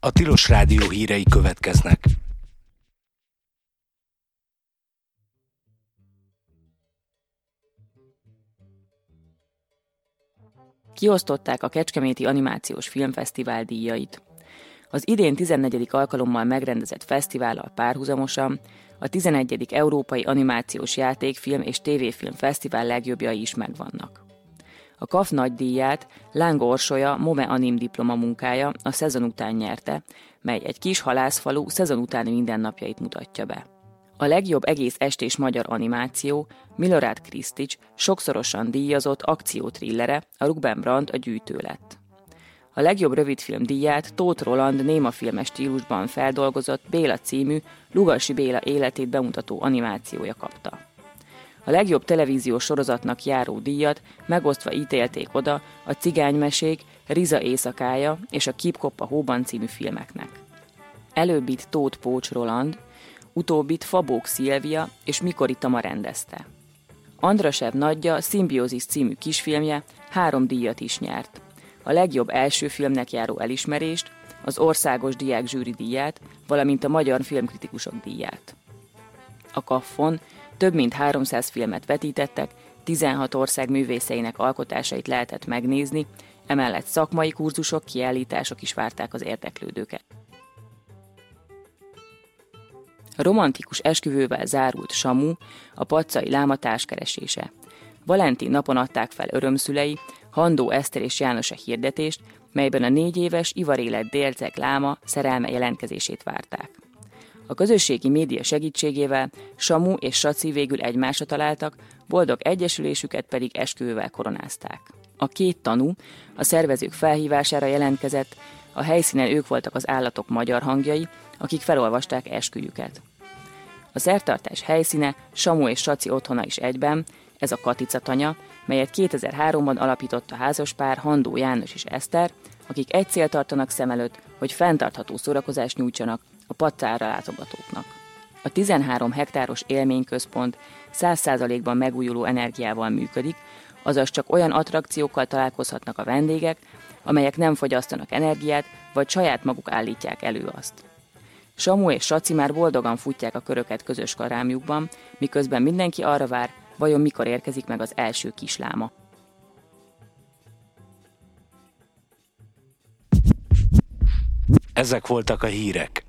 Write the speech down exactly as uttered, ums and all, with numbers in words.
A Tilos Rádió hírei következnek. Kiosztották a Kecskeméti Animációs Filmfesztivál díjait. Az idén tizennegyedik alkalommal megrendezett fesztivállal párhuzamosan a tizenegyedik Európai Animációs Játékfilm és Tévéfilm Fesztivál legjobbjai is megvannak. A KAF nagydíját Láng Orsolya Mome Anim diplomamunkája a szezon után nyerte, mely egy kis halászfalu szezon utáni mindennapjait mutatja be. A legjobb egész estés magyar animáció Milorad Kristić sokszorosan díjazott akciótrillere, a Ruben Brandt a gyűjtő lett. A legjobb rövidfilm díját Tóth Roland némafilmes stílusban feldolgozott Béla című Lugassi Béla életét bemutató animációja kapta. A legjobb televíziós sorozatnak járó díjat megosztva ítélték oda a Cigánymesék, Riza éjszakája és a Kip-Kop a hóban című filmeknek. Előbbit Tóth Pócs Roland, utóbbit Fabók Szilvia és Mikori Tama rendezte. Andrasev nagyja Szimbiózis című kisfilmje három díjat is nyert. A legjobb első filmnek járó elismerést, az Országos Diák Zsűri díját, valamint a Magyar Filmkritikusok díját. A kaffon több mint háromszáz filmet vetítettek, tizenhat ország művészeinek alkotásait lehetett megnézni, emellett szakmai kurzusok, kiállítások is várták az érdeklődőket. A romantikus esküvővel zárult Samu, a Paczai Láma társkeresése. Valentin napon adták fel örömszülei, Handó Eszter és János a hirdetést, melyben a négy éves ivarélet Délceg Láma szerelme jelentkezését várták. A közösségi média segítségével Samu és Saci végül egymásra találtak, boldog egyesülésüket pedig esküvővel koronázták. A két tanú a szervezők felhívására jelentkezett, a helyszínen ők voltak az állatok magyar hangjai, akik felolvasták esküjüket. A szertartás helyszíne Samu és Saci otthona is egyben, ez a Katica tanya, melyet kétezer-háromban alapított a házaspár Handó János és Eszter, akik egy célt tartanak szem előtt, hogy fenntartható szórakozást nyújtsanak a Pacára látogatóknak. A tizenhárom hektáros élményközpont száz százalékban megújuló energiával működik, azaz csak olyan attrakciókkal találkozhatnak a vendégek, amelyek nem fogyasztanak energiát, vagy saját maguk állítják elő azt. Samu és Saci már boldogan futják a köröket közös karámjukban, miközben mindenki arra vár, vajon mikor érkezik meg az első kisláma. Ezek voltak a hírek.